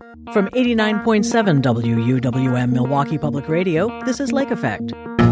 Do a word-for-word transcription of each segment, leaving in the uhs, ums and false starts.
From eighty-nine point seven W U W M Milwaukee Public Radio, this is Lake Effect.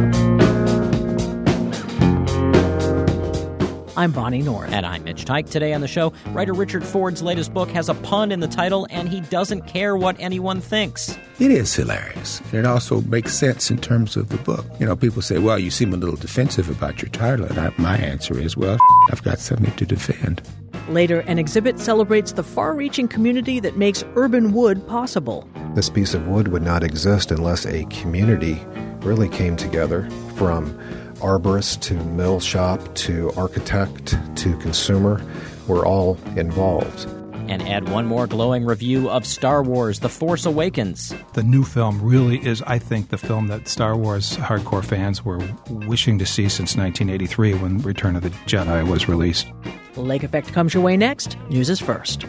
I'm Bonnie North. And I'm Mitch Teich. Today on the show, writer Richard Ford's latest book has a pun in the title, and he doesn't care what anyone thinks. It is hilarious. And it also makes sense in terms of the book. You know, people say, well, you seem a little defensive about your title. And I, my answer is, well, I've got something to defend. Later, an exhibit celebrates the far-reaching community that makes urban wood possible. This piece of wood would not exist unless a community really came together, from arborist to mill shop to architect to consumer. We're all involved. And add one more glowing review of Star Wars: The Force Awakens. The new film really is, I think, the film that Star Wars hardcore fans were wishing to see since nineteen eighty-three when Return of the Jedi was released. Lake Effect comes your way next. News is first.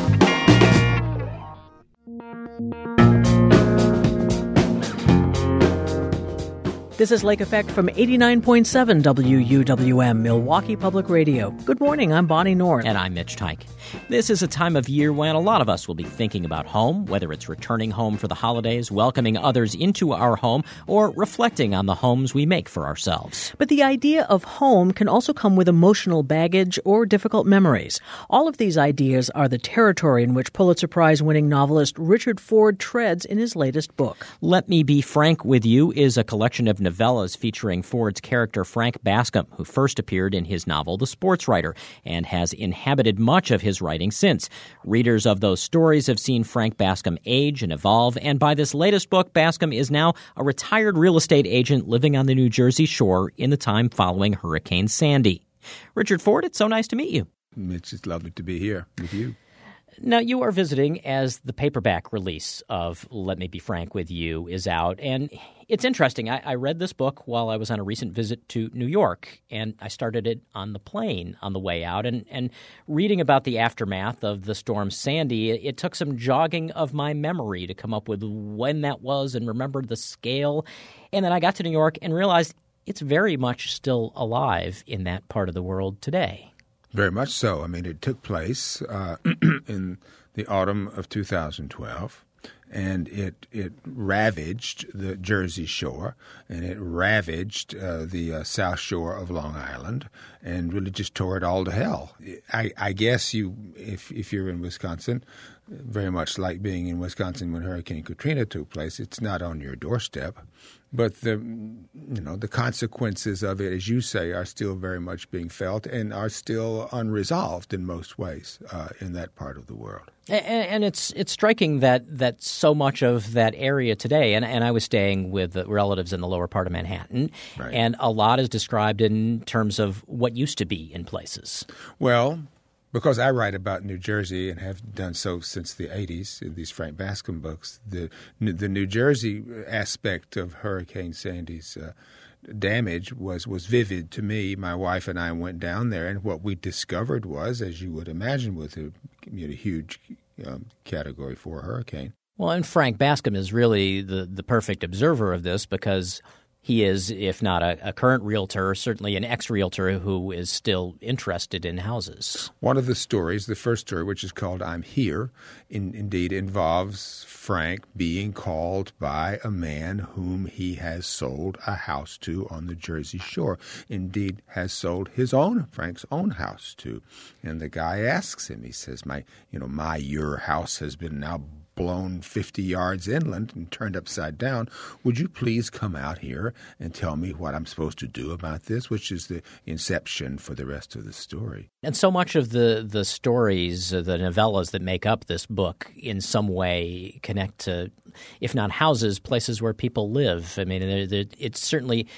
This is Lake Effect from eighty-nine point seven W U W M Milwaukee Public Radio. Good morning, I'm Bonnie North. And I'm Mitch Teich. This is a time of year when a lot of us will be thinking about home, whether it's returning home for the holidays, welcoming others into our home, or reflecting on the homes we make for ourselves. But the idea of home can also come with emotional baggage or difficult memories. All of these ideas are the territory in which Pulitzer Prize-winning novelist Richard Ford treads in his latest book. Let Me Be Frank With You is a collection of novellas featuring Ford's character Frank Bascom, who first appeared in his novel The Sports Writer and has inhabited much of his writing since. Readers of those stories have seen Frank Bascom age and evolve, and by this latest book, Bascom is now a retired real estate agent living on the New Jersey shore in the time following Hurricane Sandy. Richard Ford, it's so nice to meet you. It's just lovely to be here with you. Now, you are visiting as the paperback release of Let Me Be Frank With You is out, and it's interesting. I, I read this book while I was on a recent visit to New York, and I started it on the plane on the way out, and, and reading about the aftermath of the storm Sandy, it, it took some jogging of my memory to come up with when that was and remember the scale, and then I got to New York and realized it's very much still alive in that part of the world today. Very much so. I mean, it took place uh, in the autumn of two thousand twelve, and it it ravaged the Jersey Shore, and it ravaged uh, the uh, South Shore of Long Island, and really just tore it all to hell. I, I guess you, if if you're in Wisconsin, very much like being in Wisconsin when Hurricane Katrina took place, it's not on your doorstep. But the you know the consequences of it, as you say, are still very much being felt and are still unresolved in most ways uh, in that part of the world. And, and it's it's striking that, that so much of that area today, and, and I was staying with relatives in the lower part of Manhattan, right. And a lot is described in terms of what used to be in places. Well, because I write about New Jersey and have done so since the eighties in these Frank Bascom books, the the New Jersey aspect of Hurricane Sandy's uh, damage was, was vivid to me. My wife and I went down there, and what we discovered was, as you would imagine with a, you know, huge um, Category four hurricane. Well, and Frank Bascom is really the, the perfect observer of this because he is, if not a, a current realtor, certainly an ex-realtor who is still interested in houses. One of the stories, the first story, which is called I'm Here, in, indeed involves Frank being called by a man whom he has sold a house to on the Jersey Shore, indeed has sold his own, Frank's own house to. And the guy asks him, he says, my, you know, my, your house has been now blown fifty yards inland and turned upside down. Would you please come out here and tell me what I'm supposed to do about this, which is the inception for the rest of the story. And so much of the, the stories, the novellas that make up this book in some way connect to, if not houses, places where people live. I mean, it certainly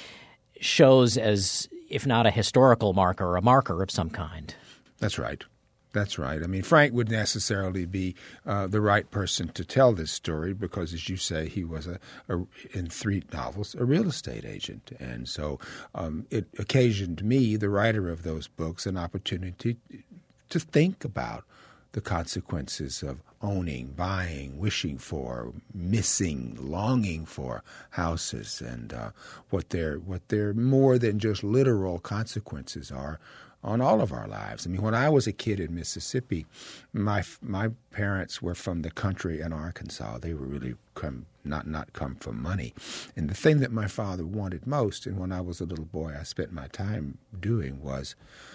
shows as, if not a historical marker, a marker of some kind. That's right. That's right. I mean, Frank would necessarily be uh, the right person to tell this story because, as you say, he was, a, a in three novels, a real estate agent. And so um, it occasioned me, the writer of those books, an opportunity to think about the consequences of owning, buying, wishing for, missing, longing for houses, and uh, what their what their more than just literal consequences are on all of our lives. I mean, when I was a kid in Mississippi, my my parents were from the country in Arkansas. They were really come not not come from money. And the thing that my father wanted most, and when I was a little boy I spent my time doing, was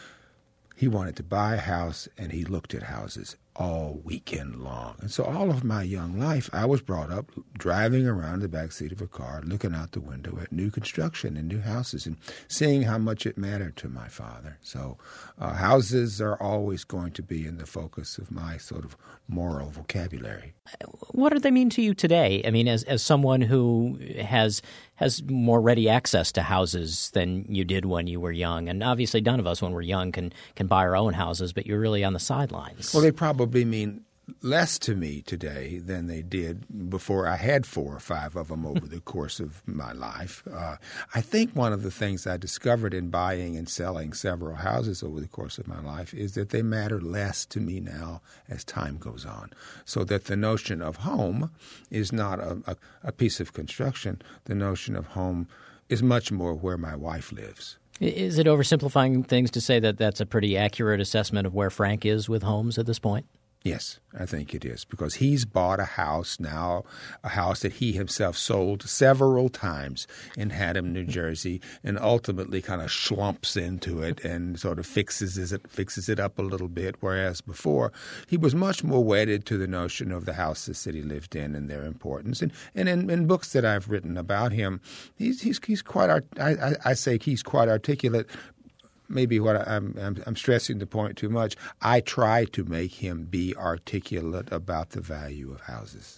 he wanted to buy a house, and he looked at houses all weekend long. And so all of my young life, I was brought up driving around the backseat of a car, looking out the window at new construction and new houses and seeing how much it mattered to my father. So uh, houses are always going to be in the focus of my sort of moral vocabulary. What do they mean to you today? I mean, as as someone who has has more ready access to houses than you did when you were young, and obviously none of us when we're young can can buy our own houses, but you're really on the sidelines. Well, they probably mean less to me today than they did before I had four or five of them over the course of my life. Uh, I think one of the things I discovered in buying and selling several houses over the course of my life is that they matter less to me now as time goes on. So that the notion of home is not a, a, a piece of construction. The notion of home is much more where my wife lives. Is it oversimplifying things to say that that's a pretty accurate assessment of where Frank is with homes at this point? Yes, I think it is, because he's bought a house now, a house that he himself sold several times in Haddam, New Jersey, and ultimately kind of slumps into it and sort of fixes it, fixes it up a little bit, whereas before he was much more wedded to the notion of the houses that he lived in and their importance. And and in, in books that I've written about him, he's he's, he's quite art, I, I, I say he's quite articulate. Maybe what I, I'm, I'm I'm stressing the point too much. I try to make him be articulate about the value of houses.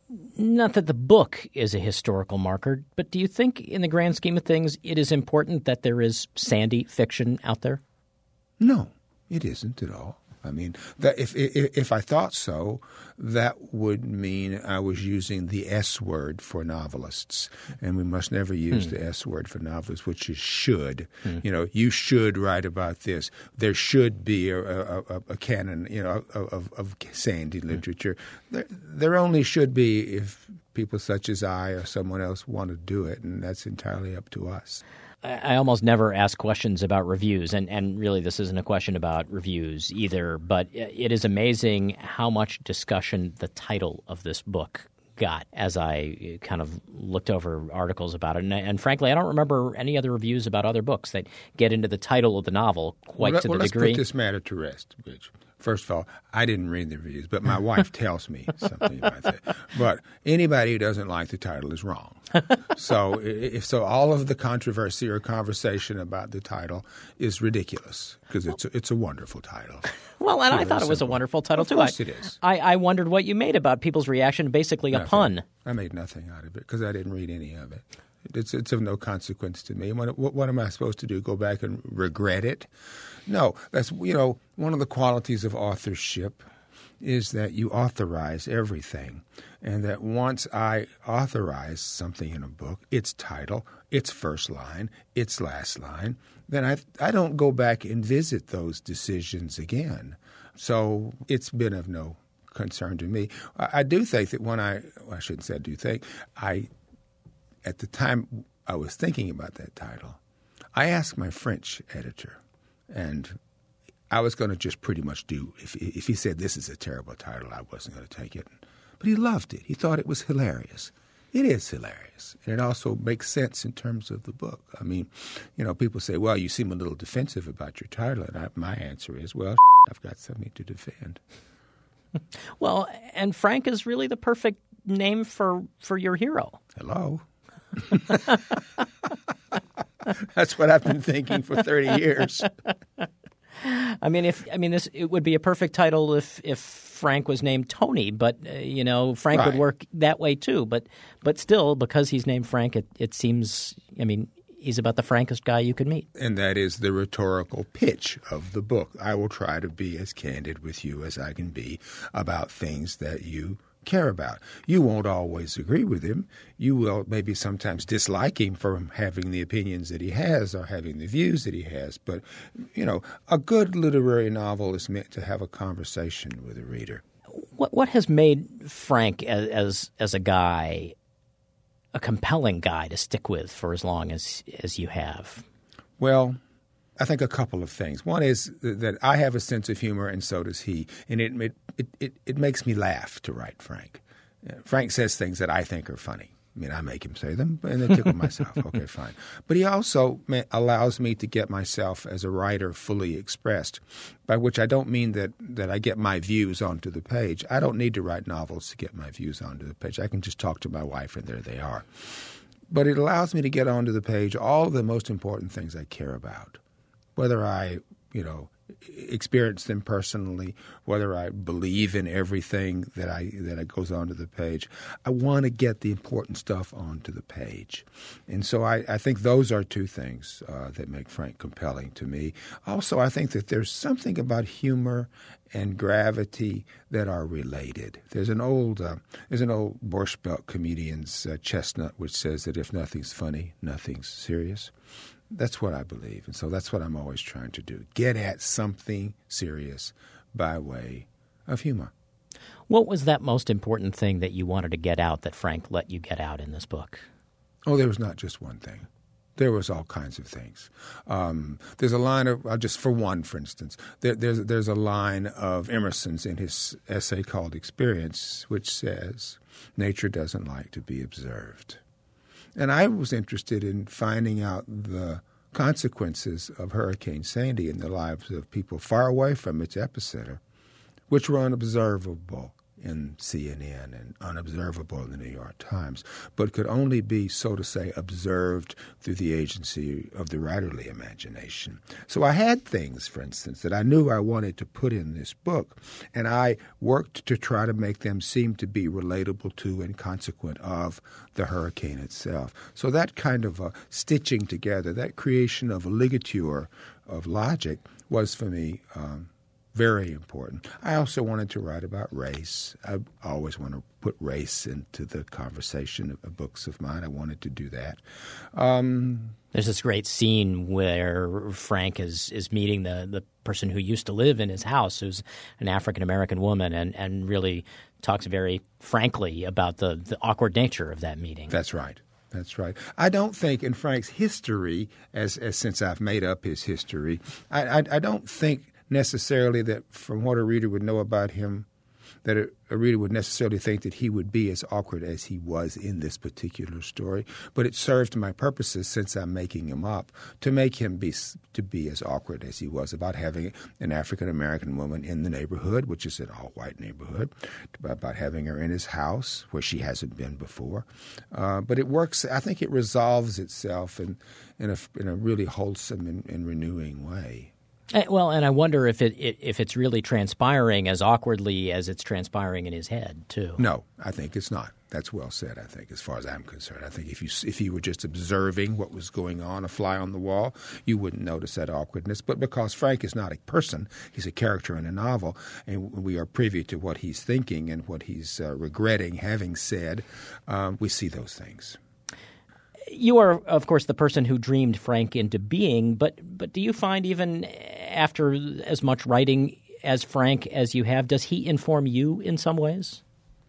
Not that the book is a historical marker, but do you think in the grand scheme of things it is important that there is sandy fiction out there? No, it isn't at all. I mean, that if, if if I thought so, that would mean I was using the S word for novelists, and we must never use hmm. the S word for novelists, which is should. Hmm. You know, you should write about this. There should be a, a, a, a canon, you know, of, of sandy literature. Hmm. There, there only should be if people such as I or someone else want to do it, and that's entirely up to us. I almost never ask questions about reviews, and, and really this isn't a question about reviews either, but it is amazing how much discussion the title of this book got as I kind of looked over articles about it. And, and frankly, I don't remember any other reviews about other books that get into the title of the novel quite well, to well, the let's degree. Let's put this matter to rest, Rich. First of all, I didn't read the reviews, but my wife tells me something about that. But anybody who doesn't like the title is wrong. So if so, all of the controversy or conversation about the title is ridiculous because it's a, it's a wonderful title. Well, and Pure I thought and it was a simple. wonderful title of too. Of course I, it is. I, I wondered what you made about people's reaction, basically nothing. a pun. I made nothing out of it because I didn't read any of it. It's it's of no consequence to me. What, what, what am I supposed to do? Go back and regret it? No. That's, you know, one of the qualities of authorship is that you authorize everything, and that once I authorize something in a book, its title, its first line, its last line, then I I don't go back and visit those decisions again. So it's been of no concern to me. I, I do think that when I well, I shouldn't say I do think I. At the time I was thinking about that title, I asked my French editor, and I was going to just pretty much do, if, if he said this is a terrible title, I wasn't going to take it. But he loved it. He thought it was hilarious. It is hilarious. And it also makes sense in terms of the book. I mean, you know, people say, well, you seem a little defensive about your title. And I, my answer is, well, I've got something to defend. Well, and Frank is really the perfect name for, for your hero. Hello. That's what I've been thinking for thirty years. I mean, if I mean this, it would be a perfect title if if Frank was named Tony, but uh, you know, Frank right. would work that way too. But but still, because he's named Frank, it, it seems. I mean, he's about the frankest guy you could meet. And that is the rhetorical pitch of the book. I will try to be as candid with you as I can be about things that you care about. You won't always agree with him. You will maybe sometimes dislike him for having the opinions that he has or having the views that he has. But, you know, a good literary novel is meant to have a conversation with a reader. What what has made Frank as as, as a guy a compelling guy to stick with for as long as as you have? Well, I think a couple of things. One is that I have a sense of humor, and so does he, and it it it, it makes me laugh to write Frank. Frank says things that I think are funny. I mean, I make him say them, and they tickle myself. Okay, fine. But he also ma- allows me to get myself as a writer fully expressed, by which I don't mean that, that I get my views onto the page. I don't need to write novels to get my views onto the page. I can just talk to my wife, and there they are. But it allows me to get onto the page all of the most important things I care about, whether I, you know, experience them personally, whether I believe in everything that I that goes onto the page. I want to get the important stuff onto the page. And so I, I think those are two things uh, that make Frank compelling to me. Also, I think that there's something about humor and gravity that are related. There's an old uh, there's an old Borscht Belt comedian's uh, chestnut which says that if nothing's funny, nothing's serious. That's what I believe, and so that's what I'm always trying to do, get at something serious by way of humor. What was that most important thing that you wanted to get out that Frank let you get out in this book? Oh, there was not just one thing. There was all kinds of things. Um, there's a line of, uh, just for one, for instance, there, there's, there's a line of Emerson's in his essay called Experience, which says, nature doesn't like to be observed. And I was interested in finding out the consequences of Hurricane Sandy in the lives of people far away from its epicenter, which were unobservable in C N N and unobservable in the New York Times, but could only be, so to say, observed through the agency of the writerly imagination. So I had things, for instance, that I knew I wanted to put in this book, and I worked to try to make them seem to be relatable to and consequent of the hurricane itself. So that kind of a stitching together, that creation of a ligature of logic was for me um, very important. I also wanted to write about race. I always want to put race into the conversation of books of mine. I wanted to do that. Um, There's this great scene where Frank is, is meeting the, the person who used to live in his house, who's an African-American woman, and, and really talks very frankly about the, the awkward nature of that meeting. That's right. That's right. I don't think in Frank's history, as, as since I've made up his history, I, I, I don't think necessarily that from what a reader would know about him, that a, a reader would necessarily think that he would be as awkward as he was in this particular story. But it served my purposes, since I'm making him up, to make him be to be as awkward as he was about having an African-American woman in the neighborhood, which is an all-white neighborhood, about having her in his house where she hasn't been before. Uh, but it works. I think it resolves itself in, in, a, in a really wholesome and, and renewing way. Well, and I wonder if it if it's really transpiring as awkwardly as it's transpiring in his head, too. No, I think it's not. That's well said, I think, as far as I'm concerned. I think if you if you were just observing what was going on, a fly on the wall, you wouldn't notice that awkwardness. But because Frank is not a person, he's a character in a novel, and we are privy to what he's thinking and what he's uh, regretting having said, um, we see those things. You are, of course, the person who dreamed Frank into being, but but do you find even after as much writing as Frank as you have, does he inform you in some ways?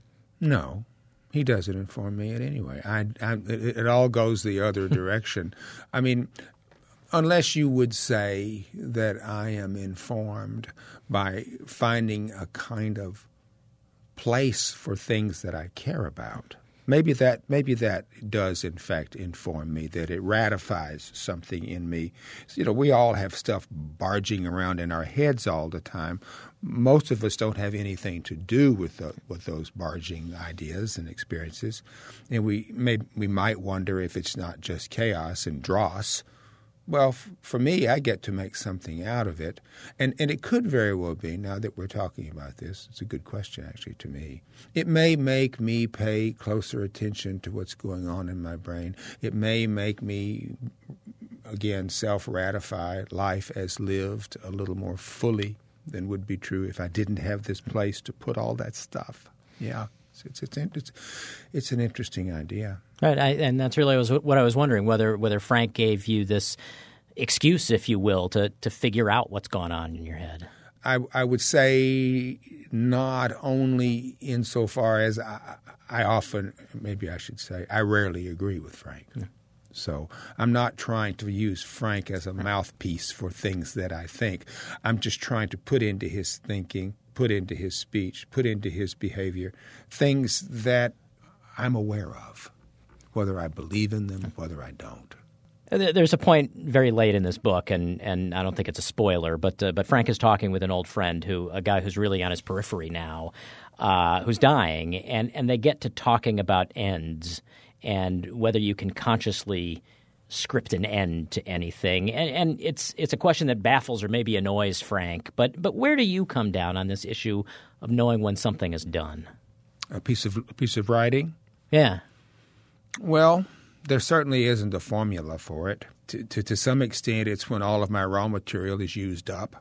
No, he doesn't inform me in any way. I, I, it, it all goes the other direction. I mean, unless you would say that I am informed by finding a kind of place for things that I care about. Maybe that maybe that does, in fact, inform me, that it ratifies something in me. You know, we all have stuff barging around in our heads all the time. Most of us don't have anything to do with the, with those barging ideas and experiences. And we may, we might wonder if it's not just chaos and dross. Well, f- for me, I get to make something out of it. And, and it could very well be, now that we're talking about this, it's a good question actually to me. It may make me pay closer attention to what's going on in my brain. It may make me, again, self-ratify life as lived a little more fully than would be true if I didn't have this place to put all that stuff. Yeah. It's it's it's it's an interesting idea, right? I, and that's really was what I was wondering, whether whether Frank gave you this excuse, if you will, to to figure out what's going on in your head. I I would say not only insofar as I, I often, maybe I should say, I rarely agree with Frank. Yeah. So I'm not trying to use Frank as a mouthpiece for things that I think. I'm just trying to put into his thinking, put into his speech, put into his behavior things that I'm aware of, whether I believe in them, whether I don't. There's a point very late in this book, and, and I don't think it's a spoiler, but uh, but Frank is talking with an old friend, who a guy who's really on his periphery now, uh, who's dying, and, and they get to talking about ends and whether you can consciously script an end to anything. And, and it's it's a question that baffles or maybe annoys Frank, but but where do you come down on this issue of knowing when something is done? A piece of a piece of writing? Yeah. Well, there certainly isn't a formula for it. To, to, to some extent, it's when all of my raw material is used up.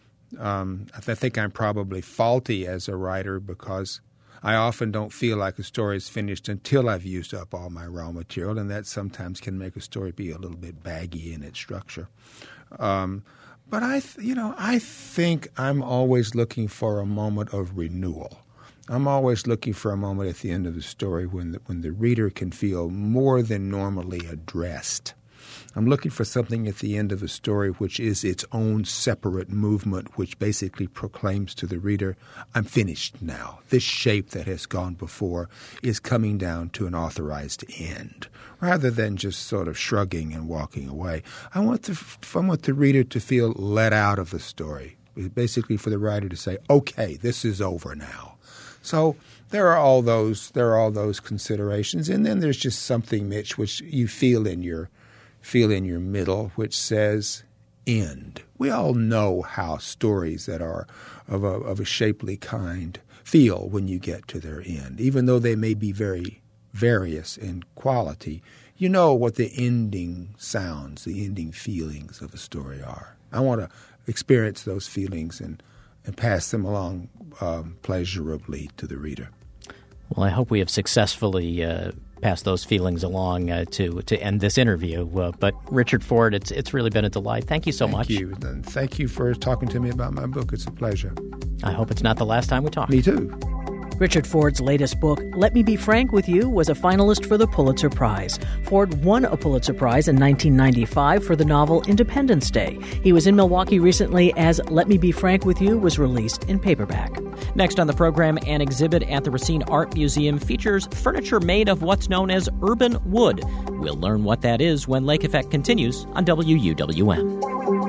Um, I, th- I think I'm probably faulty as a writer because I often don't feel like a story is finished until I've used up all my raw material, and that sometimes can make a story be a little bit baggy in its structure. Um, but I, th- you know, I think I'm always looking for a moment of renewal. I'm always looking for a moment at the end of the story when the, when the reader can feel more than normally addressed. I'm looking for something at the end of the story which is its own separate movement, which basically proclaims to the reader, I'm finished now. This shape that has gone before is coming down to an authorized end, rather than just sort of shrugging and walking away. I want the, I want the reader to feel let out of the story, basically for the writer to say, okay, this is over now. So there are all those there are all those considerations, and then there's just something, Mitch, which you feel in your feel in your middle, which says end. We all know how stories that are of a, of a shapely kind feel when you get to their end. Even though they may be very various in quality, you know what the ending sounds, the ending feelings of a story are. I want to experience those feelings and, and pass them along um, pleasurably to the reader. Well, I hope we have successfully uh, passed those feelings along uh, to to end this interview. Uh, but Richard Ford, it's it's really been a delight. Thank you so thank much. Thank you. And thank you for talking to me about my book. It's a pleasure. I hope it's not the last time we talk. Me too. Richard Ford's latest book, Let Me Be Frank with You, was a finalist for the Pulitzer Prize. Ford won a Pulitzer Prize in nineteen ninety-five for the novel Independence Day. He was in Milwaukee recently as Let Me Be Frank with You was released in paperback. Next on the program, an exhibit at the Racine Art Museum features furniture made of what's known as urban wood. We'll learn what that is when Lake Effect continues on W U W M.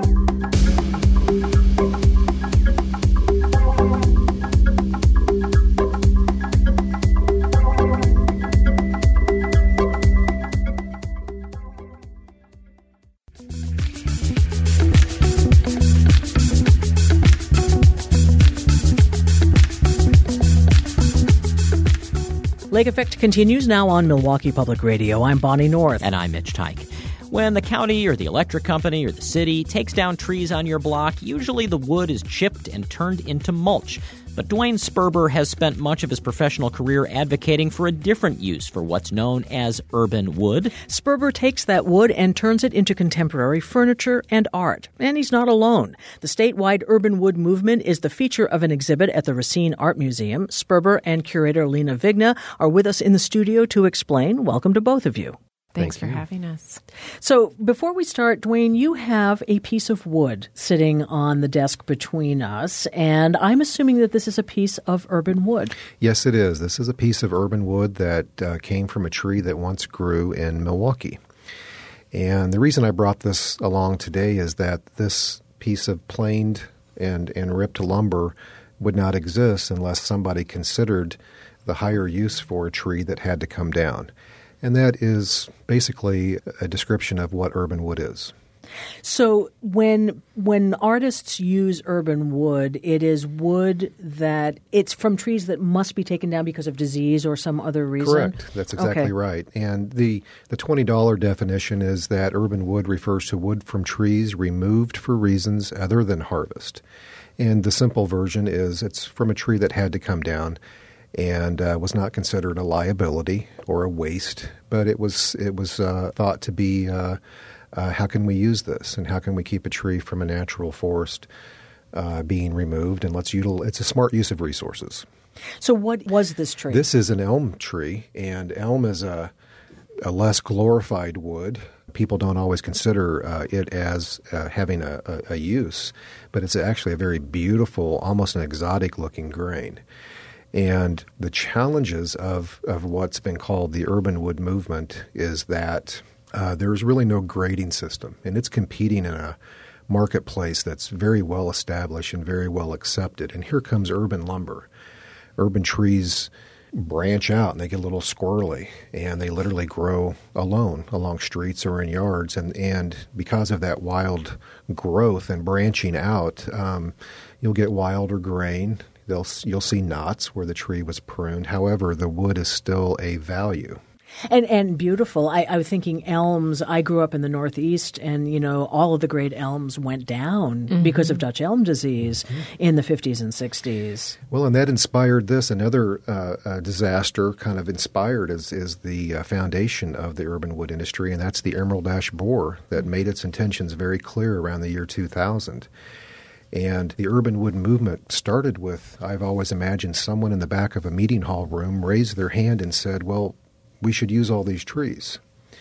Lake Effect continues now on Milwaukee Public Radio. I'm Bonnie North. And I'm Mitch Tyke. When the county or the electric company or the city takes down trees on your block, usually the wood is chipped and turned into mulch. But Dwayne Sperber has spent much of his professional career advocating for a different use for what's known as urban wood. Sperber takes that wood and turns it into contemporary furniture and art. And he's not alone. The statewide urban wood movement is the feature of an exhibit at the Racine Art Museum. Sperber and curator Lena Vigna are with us in the studio to explain. Welcome to both of you. Thanks Thank for you. having us. So before we start, Dwayne, you have a piece of wood sitting on the desk between us, and I'm assuming that this is a piece of urban wood. Yes, it is. This is a piece of urban wood that uh, came from a tree that once grew in Milwaukee. And the reason I brought this along today is that this piece of planed and, and ripped lumber would not exist unless somebody considered the higher use for a tree that had to come down. And that is basically a description of what urban wood is. So when when artists use urban wood, it is wood that it's from trees that must be taken down because of disease or some other reason? Correct. That's exactly okay. right. And the, the twenty dollars definition is that urban wood refers to wood from trees removed for reasons other than harvest. And the simple version is it's from a tree that had to come down and uh, was not considered a liability or a waste, but it was it was uh, thought to be uh, uh, how can we use this and how can we keep a tree from a natural forest uh, being removed, and let's util- it's a smart use of resources. So what was this tree? This is an elm tree, and elm is a a less glorified wood. People don't always consider uh, it as uh, having a, a, a use, but it's actually a very beautiful, almost an exotic-looking grain. And the challenges of, of what's been called the urban wood movement is that uh, there's really no grading system, and it's competing in a marketplace that's very well established and very well accepted. And here comes urban lumber. Urban trees branch out and they get a little squirrely, and they literally grow alone along streets or in yards. And, and because of that wild growth and branching out, um, you'll get wilder grain. They'll, you'll see knots where the tree was pruned. However, the wood is still a value. And and beautiful. I, I was thinking elms. I grew up in the Northeast, and, you know, all of the great elms went down mm-hmm. because of Dutch elm disease mm-hmm. in the fifties and sixties. Well, and that inspired this. Another uh, uh, disaster kind of inspired is, is the uh, foundation of the urban wood industry, and that's the emerald ash borer that made its intentions very clear around the year two thousand. And the urban wood movement started with, I've always imagined, someone in the back of a meeting hall room raised their hand and said, well, we should use all these trees.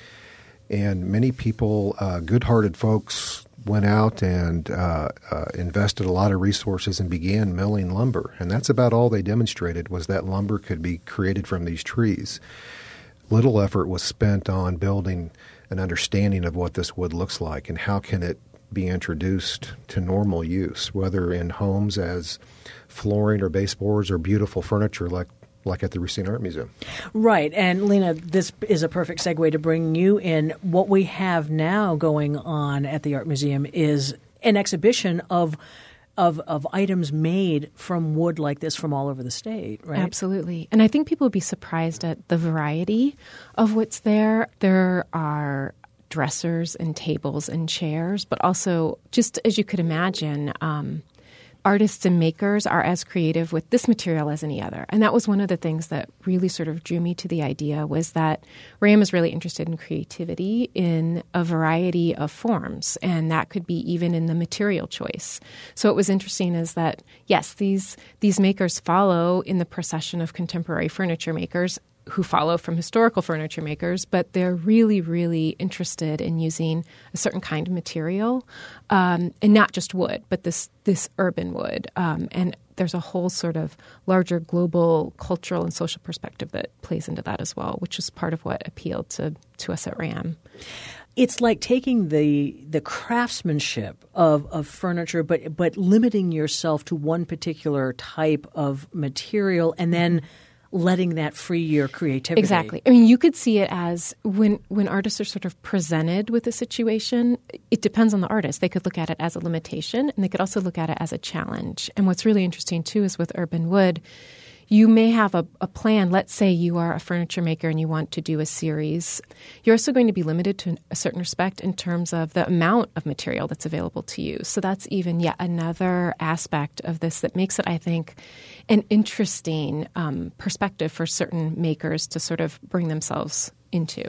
And many people, uh, good-hearted folks, went out and uh, uh, invested a lot of resources and began milling lumber. And that's about all they demonstrated, was that lumber could be created from these trees. Little effort was spent on building an understanding of what this wood looks like and how can it be introduced to normal use, whether in homes as flooring or baseboards or beautiful furniture like like at the Racine Art Museum. Right. And, Lena, this is a perfect segue to bring you in. What we have now going on at the Art Museum is an exhibition of of of items made from wood like this from all over the state, right? Absolutely. And I think people would be surprised at the variety of what's there. There are dressers and tables and chairs, but also, just as you could imagine, um, artists and makers are as creative with this material as any other. And that was one of the things that really sort of drew me to the idea, was that RAM is really interested in creativity in a variety of forms, and that could be even in the material choice. So what was interesting is that, yes, these these makers follow in the procession of contemporary furniture makers who follow from historical furniture makers, but they're really, really interested in using a certain kind of material, um, and not just wood, but this this urban wood. Um, and there's a whole sort of larger global cultural and social perspective that plays into that as well, which is part of what appealed to, to us at RAM. It's like taking the the craftsmanship of, of furniture, but but limiting yourself to one particular type of material, and then letting that free your creativity. Exactly. I mean, you could see it as when when artists are sort of presented with a situation, it depends on the artist. They could look at it as a limitation, and they could also look at it as a challenge. And what's really interesting, too, is with urban wood, you may have a, a plan. Let's say you are a furniture maker and you want to do a series. You're also going to be limited to a certain respect in terms of the amount of material that's available to you. So that's even yet another aspect of this that makes it, I think, an interesting um, perspective for certain makers to sort of bring themselves into.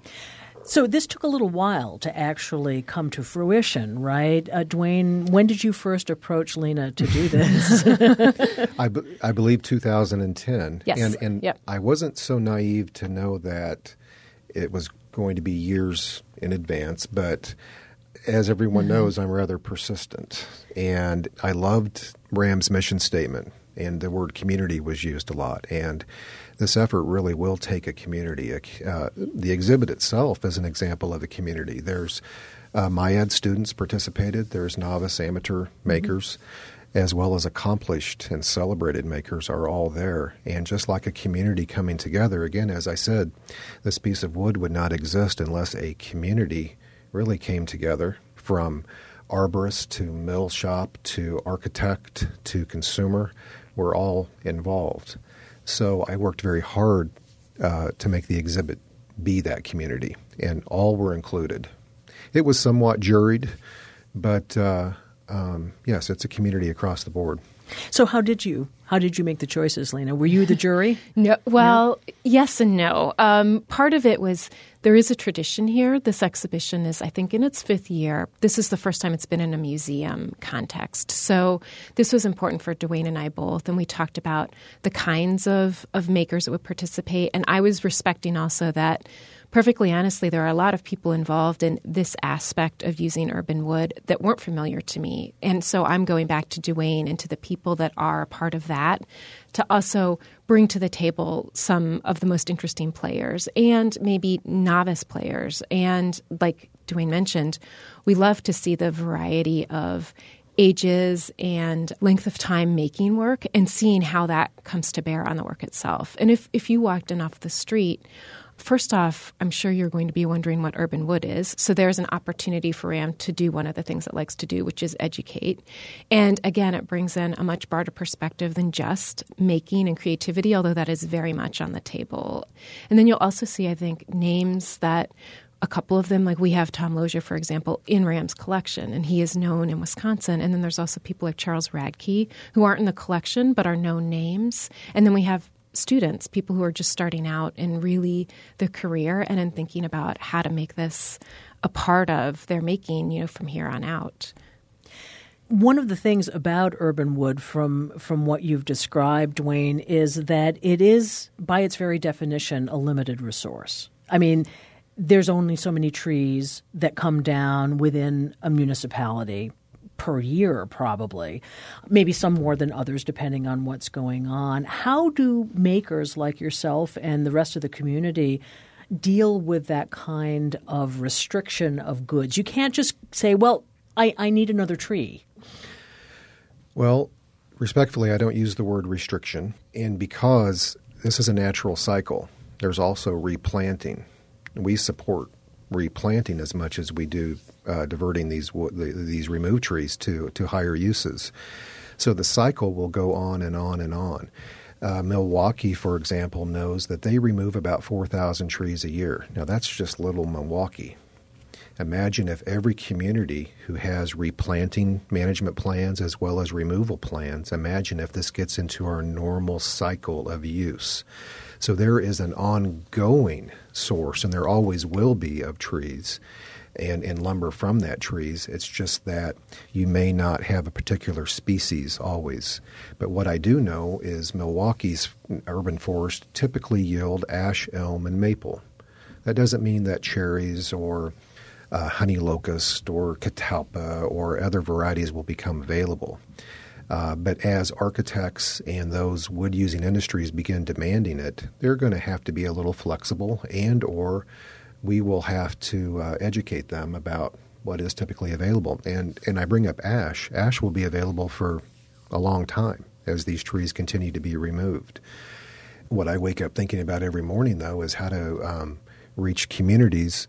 So this took a little while to actually come to fruition, right? Uh, Dwayne, when did you first approach Lena to do this? I, b- I believe two thousand ten. Yes. And, and yep. I wasn't so naive to know that it was going to be years in advance, but as everyone mm-hmm. knows, I'm rather persistent. And I loved RAM's mission statement, and the word community was used a lot. And this effort really will take a community. Uh, the exhibit itself is an example of a community. There's uh, MyEd students participated. There's novice amateur makers, mm-hmm. as well as accomplished and celebrated makers are all there. And just like a community coming together, again, as I said, this piece of wood would not exist unless a community really came together, from arborist to mill shop to architect to consumer. We're all involved. So I worked very hard uh, to make the exhibit be that community, and all were included. It was somewhat juried, but uh, um, yes, it's a community across the board. So how did you how did you make the choices, Lena? Were you the jury? No. Well, no? Yes and no. Um, part of it was there is a tradition here. This exhibition is, I think, in its fifth year. This is the first time it's been in a museum context. So this was important for Dwayne and I both, and we talked about the kinds of, of makers that would participate. And I was respecting also that perfectly honestly, there are a lot of people involved in this aspect of using urban wood that weren't familiar to me. And so I'm going back to Duane and to the people that are a part of that to also bring to the table some of the most interesting players and maybe novice players. And like Duane mentioned, we love to see the variety of ages and length of time making work and seeing how that comes to bear on the work itself. And if, if you walked in off the street, first off, I'm sure you're going to be wondering what urban wood is. So there's an opportunity for RAM to do one of the things it likes to do, which is educate. And again, it brings in a much broader perspective than just making and creativity, although that is very much on the table. And then you'll also see, I think, names that a couple of them, like we have Tom Lozier, for example, in RAM's collection, and he is known in Wisconsin. And then there's also people like Charles Radke, who aren't in the collection but are known names. And then we have students, people who are just starting out in really their career and in thinking about how to make this a part of their making, you know, from here on out. One of the things about urban wood from from what you've described, Duane, is that it is, by its very definition, a limited resource. I mean, there's only so many trees that come down within a municipality per year, probably, maybe some more than others, depending on what's going on. How do makers like yourself and the rest of the community deal with that kind of restriction of goods? You can't just say, well, I, I need another tree. Well, respectfully, I don't use the word restriction. And because this is a natural cycle, there's also replanting. We support replanting as much as we do uh, diverting these these removed trees to, to higher uses. So the cycle will go on and on and on. Uh, Milwaukee, for example, knows that they remove about four thousand trees a year. Now, that's just little Milwaukee. Imagine if every community who has replanting management plans as well as removal plans, imagine if this gets into our normal cycle of use. So there is an ongoing source, and there always will be, of trees and, and lumber from that trees. It's just that you may not have a particular species always. But what I do know is Milwaukee's urban forest typically yield ash, elm, and maple. That doesn't mean that cherries or uh, honey locust or catalpa or other varieties will become available. Uh, but as architects and those wood-using industries begin demanding it, they're going to have to be a little flexible, and or we will have to uh, educate them about what is typically available. And and I bring up ash. Ash will be available for a long time as these trees continue to be removed. What I wake up thinking about every morning, though, is how to um, reach communities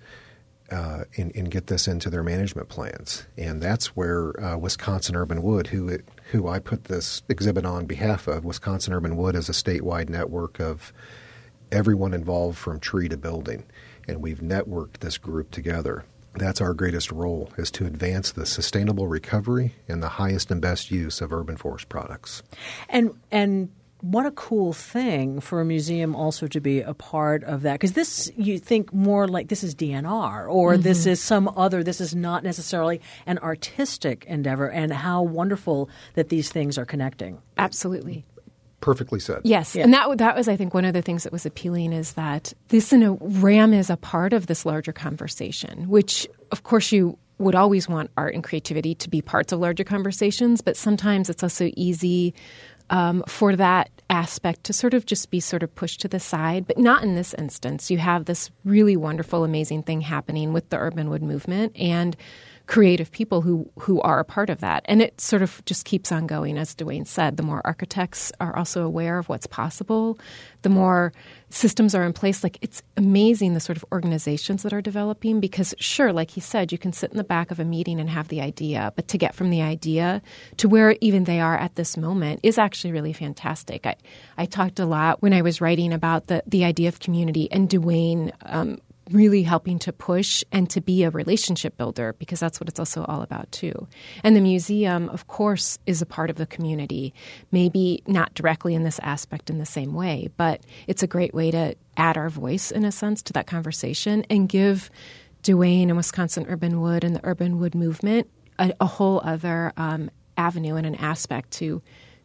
Uh, and, and get this into their management plans. And that's where uh, Wisconsin Urban Wood, who it, who I put this exhibit on behalf of, Wisconsin Urban Wood is a statewide network of everyone involved from tree to building. And we've networked this group together. That's our greatest role, is to advance the sustainable recovery and the highest and best use of urban forest products. And and what a cool thing for a museum also to be a part of that. Because this, you think more like this is D N R or mm-hmm. this is some other, this is not necessarily an artistic endeavor, and how wonderful that these things are connecting. Absolutely. Perfectly said. Yes. Yeah. And that that was, I think, one of the things that was appealing is that this, you know, RAM is a part of this larger conversation, which, of course, you would always want art and creativity to be parts of larger conversations, but sometimes it's also easy Um, for that aspect to sort of just be sort of pushed to the side, but not in this instance. You have this really wonderful, amazing thing happening with the urban wood movement and creative people who, who are a part of that. And it sort of just keeps on going, as Duane said. The more architects are also aware of what's possible, the more systems are in place. Like, it's amazing the sort of organizations that are developing because, sure, like he said, you can sit in the back of a meeting and have the idea, but to get from the idea to where even they are at this moment is actually really fantastic. I, I talked a lot when I was writing about the, the idea of community, and Duane um, really helping to push and to be a relationship builder, because that's what it's also all about too. And the museum, of course, is a part of the community, maybe not directly in this aspect in the same way, but it's a great way to add our voice, in a sense, to that conversation and give Duane and Wisconsin Urban Wood and the urban wood movement a, a whole other um, avenue and an aspect to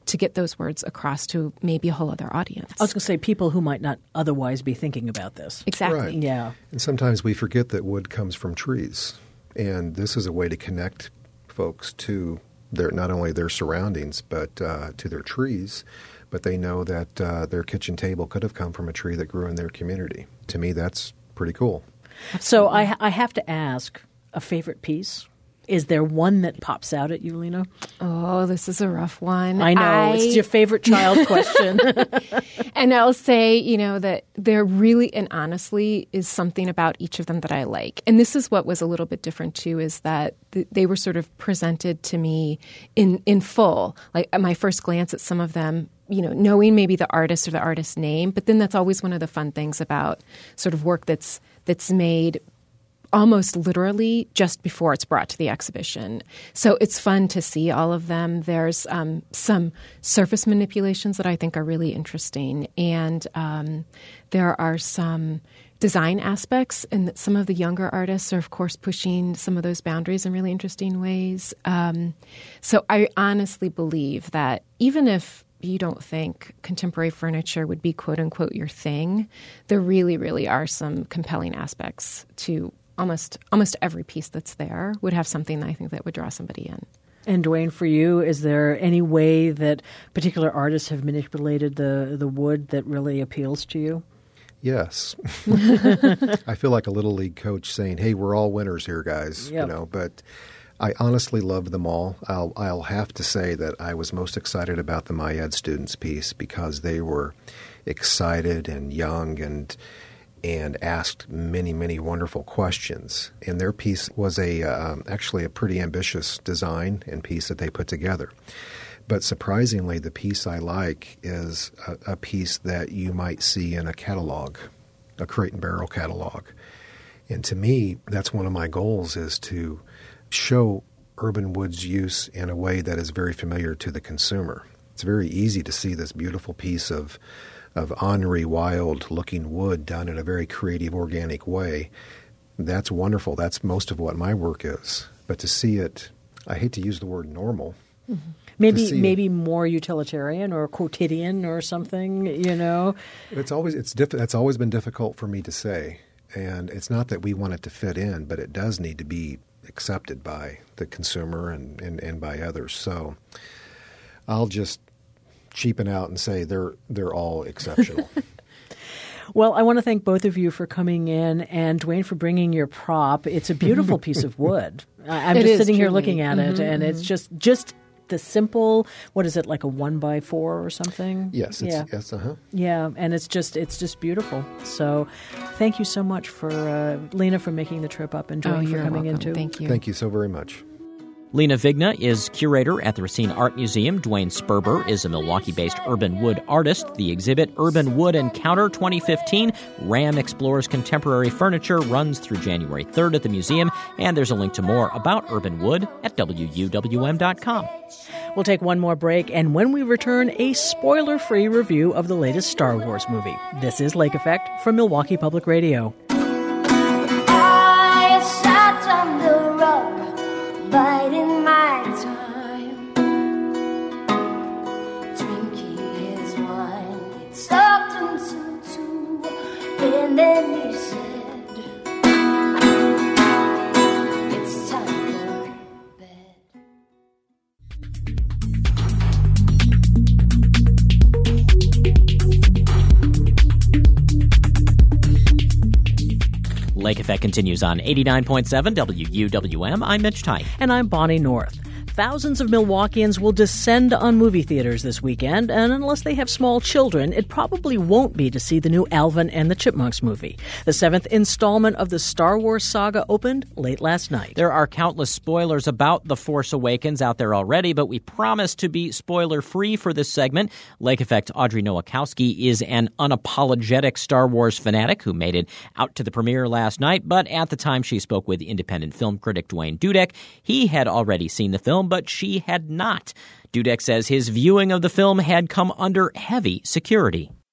to get those words across to maybe a whole other audience. I was going to say people who might not otherwise be thinking about this. Exactly. Right. Yeah. And sometimes we forget that wood comes from trees. And this is a way to connect folks to their not only their surroundings, but uh, to their trees. But they know that uh, their kitchen table could have come from a tree that grew in their community. To me, that's pretty cool. So I, I have to ask, a favorite piece? Is there one that pops out at you, Lena? Oh, this is a rough one. I know. I, it's your favorite child question. And I'll say, you know, that there really and honestly is something about each of them that I like. And this is what was a little bit different, too, is that th- they were sort of presented to me in, in full. Like at my first glance at some of them, you know, knowing maybe the artist or the artist's name. But then that's always one of the fun things about sort of work that's that's made almost literally just before it's brought to the exhibition. So it's fun to see all of them. There's um, some surface manipulations that I think are really interesting. And um, there are some design aspects, and some of the younger artists are, of course, pushing some of those boundaries in really interesting ways. Um, so I honestly believe that even if you don't think contemporary furniture would be, quote unquote, your thing, there really, really are some compelling aspects to Almost almost every piece that's there would have something I think that would draw somebody in. And Dwayne, for you, is there any way that particular artists have manipulated the, the wood that really appeals to you? Yes. I feel like a Little League coach saying, hey, we're all winners here, guys. Yep. You know, but I honestly love them all. I'll, I'll have to say that I was most excited about the My Ed students piece because they were excited and young and and asked many, many wonderful questions. And their piece was a um, actually a pretty ambitious design and piece that they put together. But surprisingly, the piece I like is a, a piece that you might see in a catalog, a Crate and Barrel catalog. And to me, that's one of my goals, is to show urban wood's use in a way that is very familiar to the consumer. It's very easy to see this beautiful piece of of ornery, wild-looking wood done in a very creative, organic way. That's wonderful. That's most of what my work is. But to see it, I hate to use the word normal. Mm-hmm. Maybe maybe it, more utilitarian or quotidian or something, you know? It's always it's diff- That's always been difficult for me to say. And it's not that we want it to fit in, but it does need to be accepted by the consumer and, and, and by others. So I'll just cheapen out and say they're they're all exceptional. Well, I want to thank both of you for coming in, and Dwayne for bringing your prop. It's a beautiful piece of wood. I'm it just is, sitting truly. here looking at mm-hmm, it, and mm-hmm. it's just just the simple. What is it, like a one by four or something? Yes. It's, yeah. Yes. Uh huh. Yeah, and it's just it's just beautiful. So, thank you so much for uh, Lena for making the trip up, and Dwayne oh, for you're coming welcome. in too. Thank you. Thank you so very much. Lena Vigna is curator at the Racine Art Museum. Dwayne Sperber is a Milwaukee-based urban wood artist. The exhibit Urban Wood Encounter twenty fifteen, RAM Explores Contemporary Furniture, runs through January third at the museum, and there's a link to more about urban wood at W U W M dot com. We'll take one more break, and when we return, a spoiler-free review of the latest Star Wars movie. This is Lake Effect from Milwaukee Public Radio. I sat on the rock, biding my time, drinking his wine. It stopped until two, and then he said, it's time for bed. Lake Effect continues on eighty-nine point seven W U W M. I'm Mitch Teich. And I'm Bonnie North. Thousands of Milwaukeeans will descend on movie theaters this weekend, and unless they have small children, it probably won't be to see the new Alvin and the Chipmunks movie. The seventh installment of the Star Wars saga opened late last night. There are countless spoilers about The Force Awakens out there already, but we promise to be spoiler-free for this segment. Lake Effect Audrey Nowakowski is an unapologetic Star Wars fanatic who made it out to the premiere last night, but at the time she spoke with independent film critic Duane Dudek, he had already seen the film, but she had not. Dudek says his viewing of the film had come under heavy security.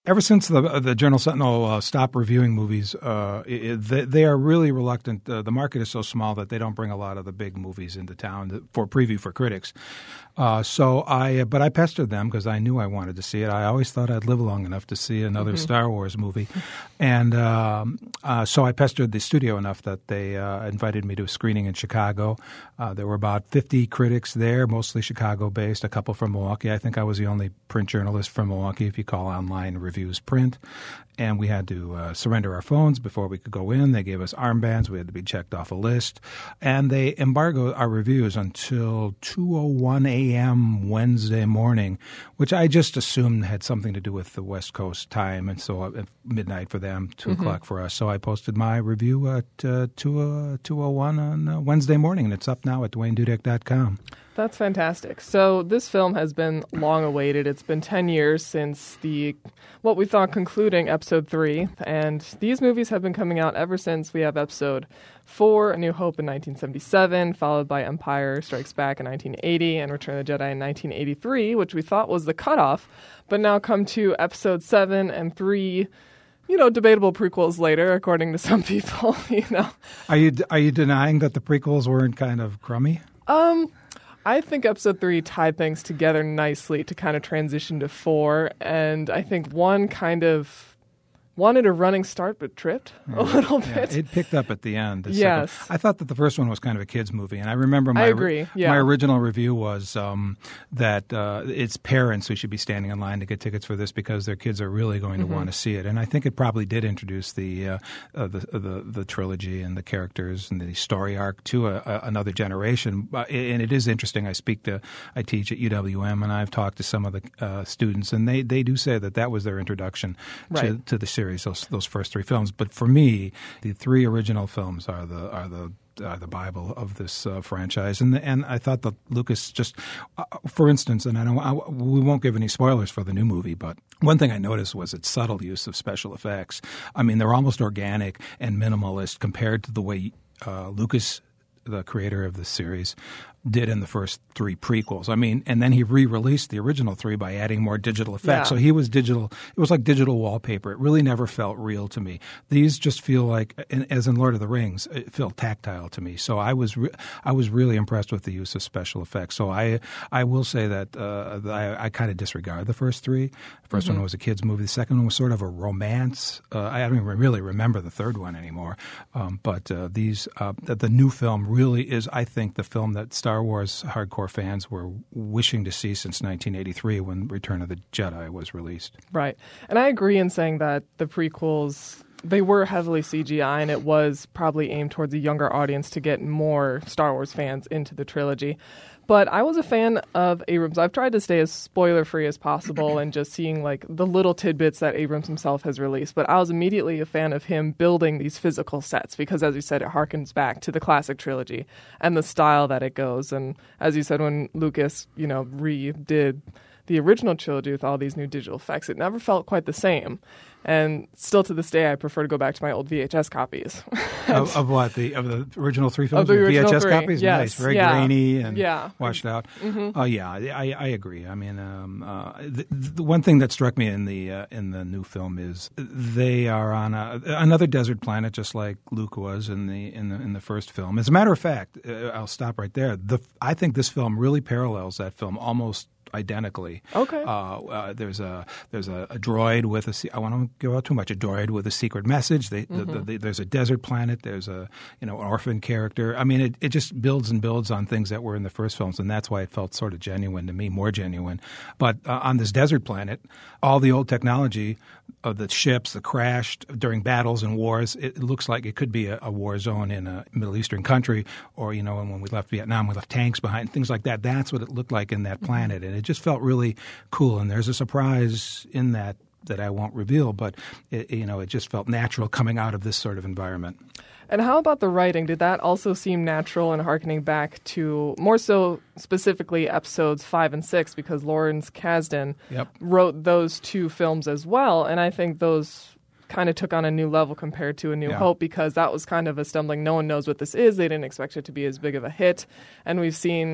Ever since the the Journal Sentinel uh, stopped reviewing movies, uh, it, they, they are really reluctant. Uh, the market is so small that they don't bring a lot of the big movies into town for preview for critics. Uh, so I, but I pestered them because I knew I wanted to see it. I always thought I'd live long enough to see another mm-hmm. Star Wars movie, and um, uh, so I pestered the studio enough that they uh, invited me to a screening in Chicago. Uh, there were about fifty critics there, mostly Chicago-based, a couple from Milwaukee. I think I was the only print journalist from Milwaukee, if you call online reviews print. And we had to uh, surrender our phones before we could go in. They gave us armbands. We had to be checked off a list. And they embargoed our reviews until two oh one a.m. Wednesday morning, which I just assumed had something to do with the West Coast time. And so at midnight for them, two mm-hmm. o'clock for us. So I posted my review at uh, two oh one on uh, Wednesday morning, and it's up now at Dwayne Dudek dot com. That's fantastic. So this film has been long awaited. It's been ten years since the what we thought concluding episode three, and these movies have been coming out ever since. We have episode four, A New Hope in nineteen seventy-seven, followed by Empire Strikes Back in nineteen eighty, and Return of the Jedi in nineteen eighty-three, which we thought was the cutoff, but now come to episode seven and three. You know, debatable prequels later, according to some people. You know, are you are you denying that the prequels weren't kind of crummy? Um. I think episode three tied things together nicely to kind of transition to four, and I think one kind of wanted a running start but tripped yeah. a little yeah. bit. It picked up at the end. The yes. Second. I thought that the first one was kind of a kid's movie, and I remember my I agree. Yeah. my original review was um, that uh, it's parents who should be standing in line to get tickets for this because their kids are really going to mm-hmm. want to see it. And I think it probably did introduce the uh, uh, the, uh, the the trilogy and the characters and the story arc to a, a, another generation. Uh, and it is interesting. I speak to I teach at U W M, and I've talked to some of the uh, students, and they, they do say that that was their introduction right. to, to the series. Those those first three films, but for me, the three original films are the are the are the Bible of this uh, franchise, and and I thought that Lucas just, uh, for instance, and I don't, I, we won't give any spoilers for the new movie, but one thing I noticed was its subtle use of special effects. I mean, they're almost organic and minimalist compared to the way uh, Lucas, the creator of the series, did in the first three prequels. I mean, and then he re-released the original three by adding more digital effects. Yeah. So he was digital. It was like digital wallpaper. It really never felt real to me. These just feel like, as in Lord of the Rings, it felt tactile to me. So I was re- I was really impressed with the use of special effects. So I I will say that uh, I, I kind of disregard the first three. The first mm-hmm. one was a kid's movie. The second one was sort of a romance. Uh, I don't even really remember the third one anymore. Um, but uh, these uh, the new film really is, I think, the film that Star Star Wars hardcore fans were wishing to see since nineteen eighty-three when Return of the Jedi was released. Right. And I agree in saying that the prequels, they were heavily C G I, and it was probably aimed towards a younger audience to get more Star Wars fans into the trilogy. But I was a fan of Abrams. I've tried to stay as spoiler-free as possible and just seeing like the little tidbits that Abrams himself has released. But I was immediately a fan of him building these physical sets because, as you said, it harkens back to the classic trilogy and the style that it goes. And as you said, when Lucas, you know, redid the original trilogy with all these new digital effects, it never felt quite the same. And still to this day, I prefer to go back to my old V H S copies. of, of what? The of the original three films? Of the original V H S three. copies? Yes. Nice. Very yeah. grainy and yeah. washed out. Oh, mm-hmm. uh, yeah, I, I agree. I mean, um, uh, the, the one thing that struck me in the uh, in the new film is they are on a, another desert planet, just like Luke was in the in the in the first film. As a matter of fact, uh, I'll stop right there. The I think this film really parallels that film almost identically. Okay. Uh, uh, there's a there's a, a droid with a. I want to give out too much. A droid with a secret message. They, mm-hmm. the, the, the, there's a desert planet. There's a you know orphan character. I mean, it, it just builds and builds on things that were in the first films, and that's why it felt sort of genuine to me, more genuine. But uh, on this desert planet, all the old technology of the ships, the crashed during battles and wars, it looks like it could be a, a war zone in a Middle Eastern country, or you know, when we left Vietnam, we left tanks behind, things like that. That's what it looked like in that planet, and it just felt really cool. And there's a surprise in that that I won't reveal, but it, you know, it just felt natural coming out of this sort of environment. And how about the writing? Did that also seem natural and harkening back to more so specifically episodes five and six, because Lawrence Kasdan yep. wrote those two films as well, and I think those kind of took on a new level compared to A New yeah. Hope, because that was kind of a stumbling. No one knows what this is. They didn't expect it to be as big of a hit, and we've seen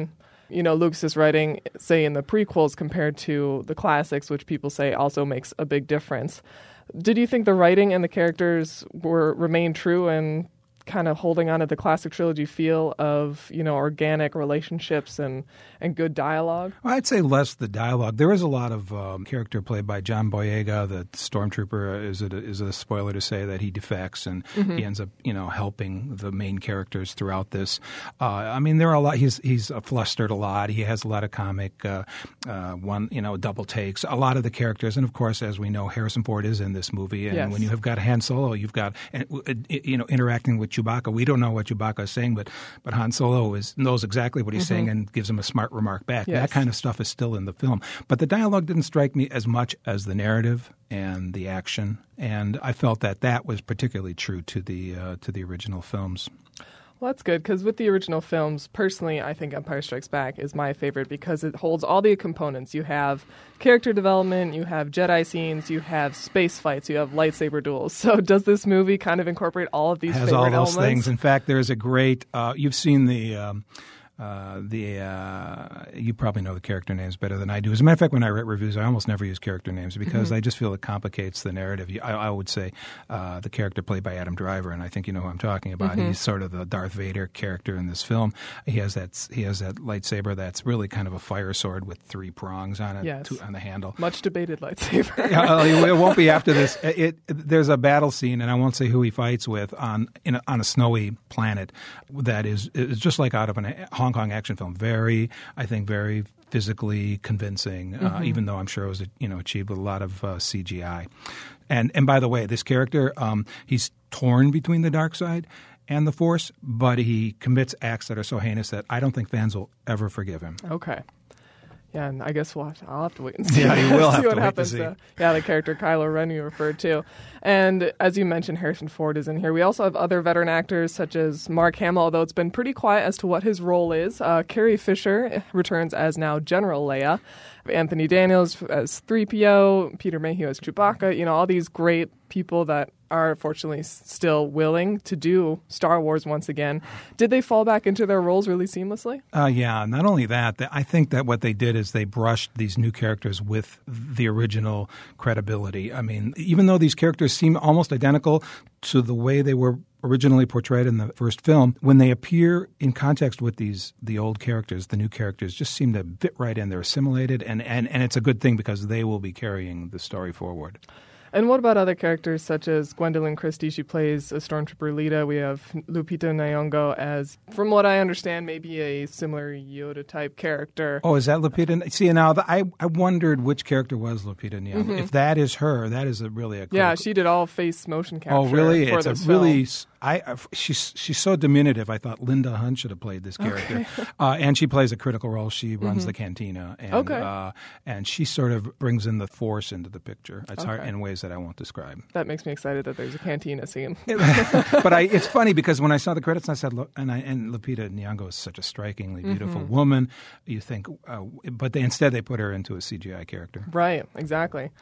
you know, Lucas's writing, say, in the prequels compared to the classics, which people say also makes a big difference. Did you think the writing and the characters were remain true and kind of holding on to the classic trilogy feel of, you know, organic relationships and, and good dialogue? Well, I'd say less the dialogue. There is a lot of um, character played by John Boyega, the stormtrooper. Is it a, is it a spoiler to say that he defects and mm-hmm. he ends up, you know, helping the main characters throughout this? Uh, I mean, there are a lot. He's he's uh, flustered a lot. He has a lot of comic uh, uh, one, you know, double takes. A lot of the characters, and of course, as we know, Harrison Ford is in this movie. And yes. when you have got Han Solo, you've got you know interacting with Chewbacca. We don't know what Chewbacca is saying, but but Han Solo is knows exactly what he's mm-hmm. saying and gives him a smart remark back. Yes. That kind of stuff is still in the film. But the dialogue didn't strike me as much as the narrative and the action, and I felt that that was particularly true to the uh, to the original films. Well, that's good, because with the original films, personally, I think Empire Strikes Back is my favorite because it holds all the components. You have character development, you have Jedi scenes, you have space fights, you have lightsaber duels. So does this movie kind of incorporate all of these has favorite all those elements? things. In fact, there's a great uh, – you've seen the um, – Uh, the uh, you probably know the character names better than I do. As a matter of fact, when I write reviews, I almost never use character names because mm-hmm. I just feel it complicates the narrative. I, I would say uh, the character played by Adam Driver, and I think you know who I'm talking about. Mm-hmm. He's sort of the Darth Vader character in this film. He has that he has that lightsaber that's really kind of a fire sword with three prongs on it yes. two, on the handle. Much debated lightsaber. yeah, it won't be after this. It, it, there's a battle scene, and I won't say who he fights with on in a, on a snowy planet that is is just like out of a Hong Kong action film. Very, I think, very physically convincing, uh, mm-hmm. even though I'm sure it was, you know, achieved with a lot of uh, C G I. And and by the way, this character, um, he's torn between the dark side and the Force, but he commits acts that are so heinous that I don't think fans will ever forgive him. Okay. Yeah, and I guess we'll have to, I'll have to wait and see. Yeah, you will see have what to wait happens to see. To, yeah, the character Kylo Ren you referred to. And as you mentioned, Harrison Ford is in here. We also have other veteran actors such as Mark Hamill, although it's been pretty quiet as to what his role is. Uh, Carrie Fisher returns as now General Leia. Anthony Daniels as three P O, Peter Mayhew as Chewbacca. You know, all these great people that are fortunately still willing to do Star Wars once again. Did they fall back into their roles really seamlessly? Uh, yeah, not only that, I think that what they did is they brushed these new characters with the original credibility. I mean, even though these characters seem almost identical to the way they were originally portrayed in the first film, when they appear in context with these the old characters, the new characters just seem to fit right in. They're assimilated, and, and, and it's a good thing because they will be carrying the story forward. And what about other characters such as Gwendolyn Christie? She plays a Stormtrooper Leeta. We have Lupita Nyong'o as, from what I understand, maybe a similar Yoda-type character. Oh, is that Lupita? See, now the, I I wondered which character was Lupita Nyong'o. Mm-hmm. If that is her, that is a really a critical... Yeah, she did all face motion capture. Oh, really? For it's this a really... film. I, she's she's so diminutive. I thought Linda Hunt should have played this character, okay. uh, and she plays a critical role. She runs mm-hmm. the cantina, and okay. uh, and she sort of brings in the Force into the picture. It's okay. hard in ways that I won't describe. That makes me excited that there's a cantina scene. But I, it's funny because when I saw the credits, I said, look, and I, and Lupita Nyong'o is such a strikingly beautiful mm-hmm. woman. You think, uh, but they instead they put her into a C G I character. Right, exactly.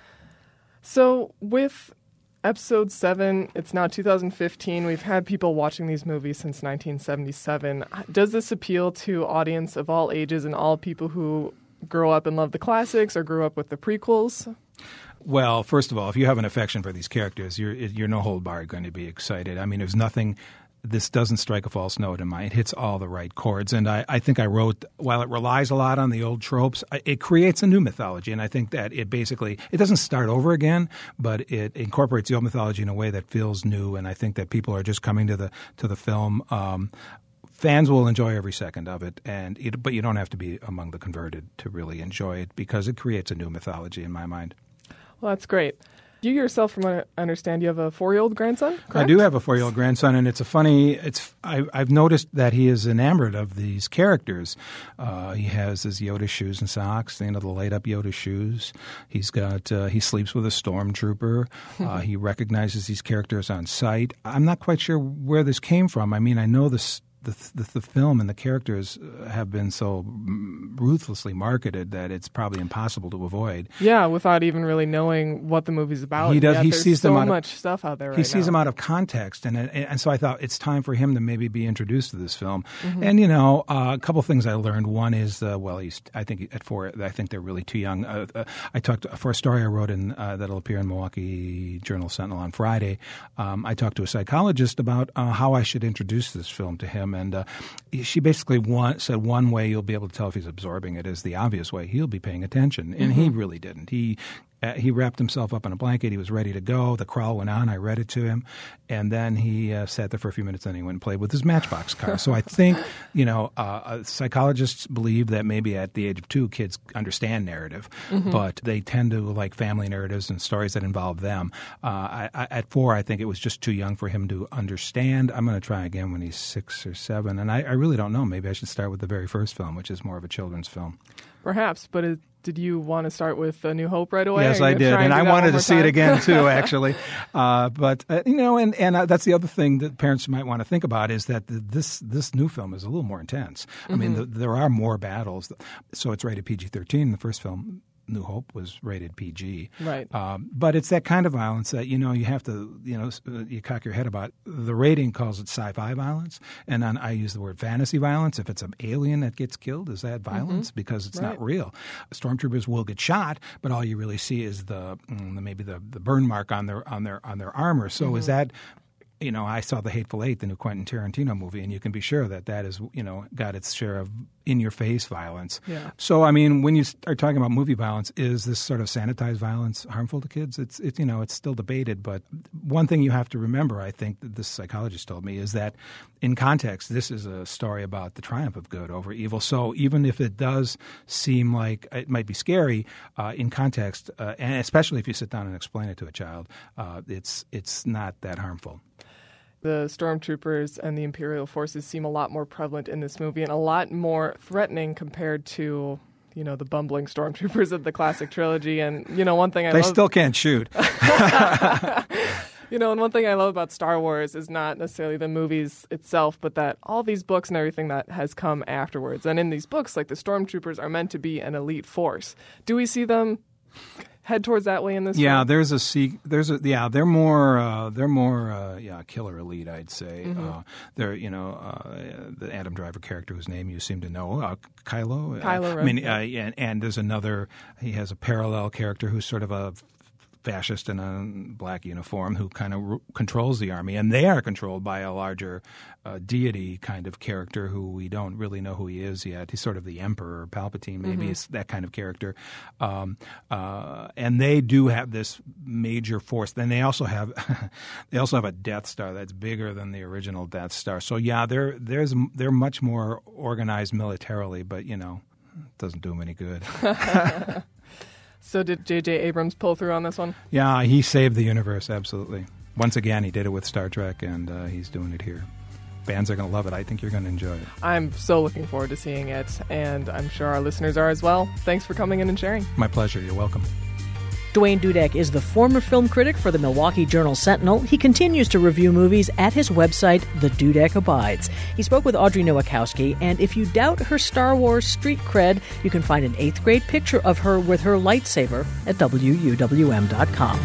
So with Episode seven, it's now two thousand fifteen. We've had people watching these movies since nineteen seventy-seven. Does this appeal to audience of all ages and all people who grow up and love the classics or grew up with the prequels? Well, first of all, if you have an affection for these characters, you're you're no hold barred going to be excited. I mean, there's nothing... This doesn't strike a false note in my. It hits all the right chords. And I, I think I wrote, while it relies a lot on the old tropes, it creates a new mythology. And I think that it basically, it doesn't start over again, but it incorporates the old mythology in a way that feels new. And I think that people are just coming to the to the film. Um, fans will enjoy every second of it, and it, but you don't have to be among the converted to really enjoy it because it creates a new mythology in my mind. Well, that's great. You yourself, from what I understand, you have a four-year-old grandson, correct? I do have a four-year-old grandson, and it's a funny. It's I, I've noticed that he is enamored of these characters. Uh, he has his Yoda shoes and socks, you know, the light-up Yoda shoes. He's got uh, he sleeps with a stormtrooper. uh, he recognizes these characters on sight. I'm not quite sure where this came from. I mean, I know this. the, the the film and the characters have been so ruthlessly marketed that it's probably impossible to avoid. Yeah, without even really knowing what the movie's about. He does. Yet he there's sees so them out much of, stuff out there. He right sees now. them out of context, and and so I thought it's time for him to maybe be introduced to this film. Mm-hmm. And you know, uh, a couple of things I learned. One is, uh, well, he's. I think at four, I think they're really too young. Uh, uh, I talked for a story I wrote in uh, that'll appear in Milwaukee Journal Sentinel on Friday. Um, I talked to a psychologist about uh, how I should introduce this film to him, and uh, she basically one, said one way you'll be able to tell if he's absorbing it is the obvious way. He'll be paying attention, and mm-hmm. he really didn't. He uh, he wrapped himself up in a blanket. He was ready to go. The crawl went on. I read it to him, and then he uh, sat there for a few minutes, and he went and played with his Matchbox car. So I think, you know, uh, psychologists believe that maybe at the age of two, kids understand narrative, mm-hmm. but they tend to like family narratives and stories that involve them. Uh, I, I, at four, I think it was just too young for him to understand. I'm going to try again when he's six or seven, and I, I really don't know. Maybe I should start with the very first film, which is more of a children's film. Perhaps, but it, did you want to start with A New Hope right away? Yes, I did, and I wanted to see it again too, actually. uh, but uh, you know, and and uh, that's the other thing that parents might want to think about is that the, this this new film is a little more intense. Mm-hmm. I mean, the, there are more battles, so it's rated P G thirteen. The first film, New Hope, was rated P G. Right. Um, but it's that kind of violence that, you know, you have to, you know, you cock your head about. The rating calls it sci-fi violence, and then I use the word fantasy violence. If it's an alien that gets killed, is that violence? Mm-hmm. Because it's right. not real. Stormtroopers will get shot, but all you really see is the, mm, maybe the, the burn mark on their on their on their armor. So mm-hmm. is that? You know, I saw The Hateful Eight, the new Quentin Tarantino movie, and you can be sure that that has, you know, got its share of in-your-face violence. Yeah. So, I mean, when you are talking about movie violence, is this sort of sanitized violence harmful to kids? It's, it's, you know, it's still debated. But one thing you have to remember, I think, that this psychologist told me, is that in context, this is a story about the triumph of good over evil. So even if it does seem like it might be scary, uh, in context, uh, and especially if you sit down and explain it to a child, uh, it's it's not that harmful. The stormtroopers and the Imperial forces seem a lot more prevalent in this movie and a lot more threatening compared to, you know, the bumbling stormtroopers of the classic trilogy. And, you know, one thing I they love... still can't shoot. You know, and one thing I love about Star Wars is not necessarily the movies itself, but that all these books and everything that has come afterwards. And in these books, like, the stormtroopers are meant to be an elite force. Do we see them head towards that way in this yeah film? there's a se- there's a yeah they're more uh, they're more uh, yeah killer elite, I'd say. Mm-hmm. uh, they're you know uh, the Adam Driver character whose name you seem to know, uh, Kylo Kylo uh, I mean uh, and, and there's another, he has a parallel character who's sort of a fascist in a black uniform who kind of r- controls the army, and they are controlled by a larger uh, deity kind of character who we don't really know who he is yet. He's sort of the Emperor, Palpatine, maybe. Mm-hmm. It's that kind of character. Um, uh, and they do have this major force. Then they also have they also have a Death Star that's bigger than the original Death Star. So yeah, they're there's they're much more organized militarily, but you know, it doesn't do them any good. So did J J Abrams pull through on this one? Yeah, he saved the universe, absolutely. Once again, he did it with Star Trek, and uh, he's doing it here. Fans are going to love it. I think you're going to enjoy it. I'm so looking forward to seeing it, and I'm sure our listeners are as well. Thanks for coming in and sharing. My pleasure. You're welcome. Duane Dudek is the former film critic for the Milwaukee Journal Sentinel. He continues to review movies at his website, The Dudek Abides. He spoke with Audrey Nowakowski, and if you doubt her Star Wars street cred, you can find an eighth grade picture of her with her lightsaber at W U W M dot com.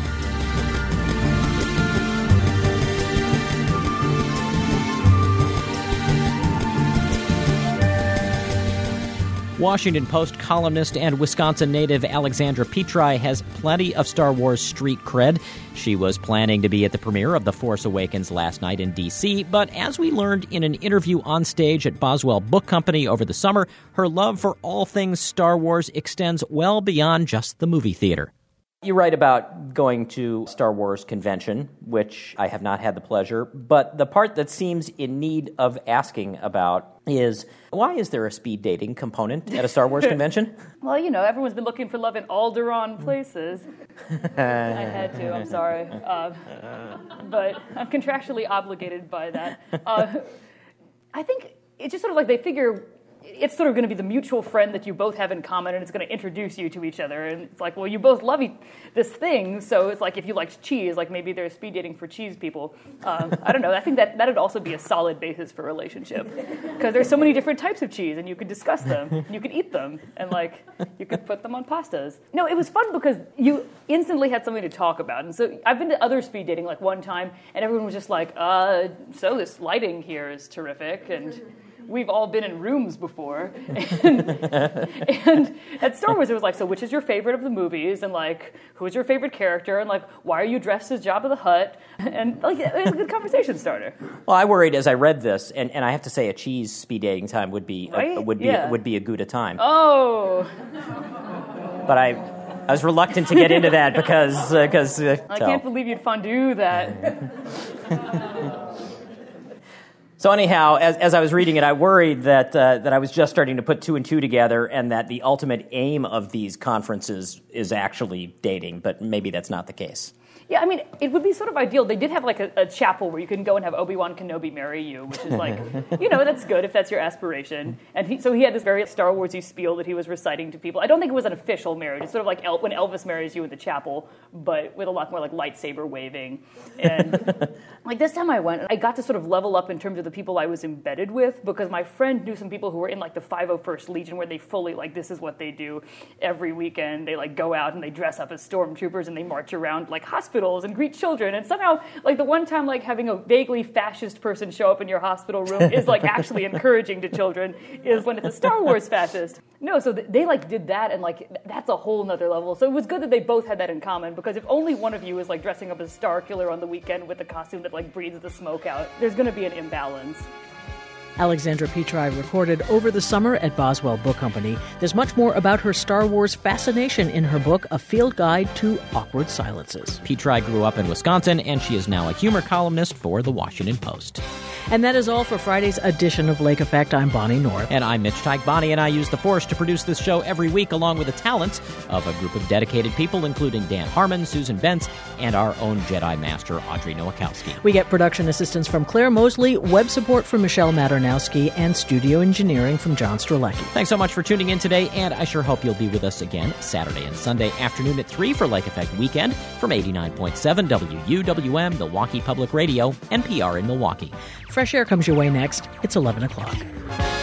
Washington Post columnist and Wisconsin native Alexandra Petri has plenty of Star Wars street cred. She was planning to be at the premiere of The Force Awakens last night in D C, but as we learned in an interview on stage at Boswell Book Company over the summer, her love for all things Star Wars extends well beyond just the movie theater. You write about going to Star Wars convention, which I have not had the pleasure, but the part that seems in need of asking about is, why is there a speed dating component at a Star Wars convention? Well, you know, everyone's been looking for love in Alderaan places. I had to, I'm sorry. Uh, but I'm contractually obligated by that. Uh, I think it's just sort of like they figure it's sort of going to be the mutual friend that you both have in common, and it's going to introduce you to each other. And it's like, well, you both love e- this thing, so it's like if you liked cheese, like maybe there's speed dating for cheese people. Um, I don't know. I think that that would also be a solid basis for a relationship, because there's so many different types of cheese, and you could discuss them, you could eat them, and like you could put them on pastas. No, it was fun because you instantly had something to talk about. And so I've been to other speed dating like one time, and everyone was just like, uh, so this lighting here is terrific, and we've all been in rooms before. And, and at Star Wars, it was like, so which is your favorite of the movies? And like, who's your favorite character? And like, why are you dressed as Jabba the Hutt? And like, it was a good conversation starter. Well, I worried as I read this, and, and I have to say, a cheese speed dating time would be Right? a, would be Yeah. would be a Gouda time. Oh, But I I was reluctant to get into that because because uh, I so. can't believe you'd fondue that. So anyhow, as, as I was reading it, I worried that uh, that I was just starting to put two and two together, and that the ultimate aim of these conferences is actually dating. But maybe that's not the case. Yeah, I mean, it would be sort of ideal. They did have like a, a chapel where you can go and have Obi-Wan Kenobi marry you, which is like, you know, that's good if that's your aspiration. And he, so he had this very Star Wars-y spiel that he was reciting to people. I don't think it was an official marriage. It's sort of like El- when Elvis marries you in the chapel, but with a lot more like lightsaber waving. And like this time I went, I got to sort of level up in terms of the people I was embedded with, because my friend knew some people who were in like the five oh first Legion, where they fully, like, this is what they do every weekend. They like go out and they dress up as stormtroopers and they march around like hospitals and greet children. And somehow, like, the one time like having a vaguely fascist person show up in your hospital room is like actually encouraging to children is when it's a Star Wars fascist. No, so th- they like did that, and like that's a whole nother level. So it was good that they both had that in common, because if only one of you is like dressing up as Star Killer on the weekend with a costume that like breathes the smoke out, there's going to be an imbalance. Alexandra Petri recorded over the summer at Boswell Book Company. There's much more about her Star Wars fascination in her book, A Field Guide to Awkward Silences. Petri grew up in Wisconsin, and she is now a humor columnist for The Washington Post. And that is all for Friday's edition of Lake Effect. I'm Bonnie North. And I'm Mitch Tyke. Bonnie and I use the Force to produce this show every week, along with the talents of a group of dedicated people, including Dan Harmon, Susan Bentz, and our own Jedi Master, Audrey Nowakowski. We get production assistance from Claire Mosley, web support from Michelle Maternowski, and studio engineering from John Strzelecki. Thanks so much for tuning in today, and I sure hope you'll be with us again Saturday and Sunday afternoon at three for Lake Effect Weekend from eighty-nine point seven W U W M, Milwaukee Public Radio, N P R in Milwaukee. Fresh Air comes your way next. It's eleven o'clock.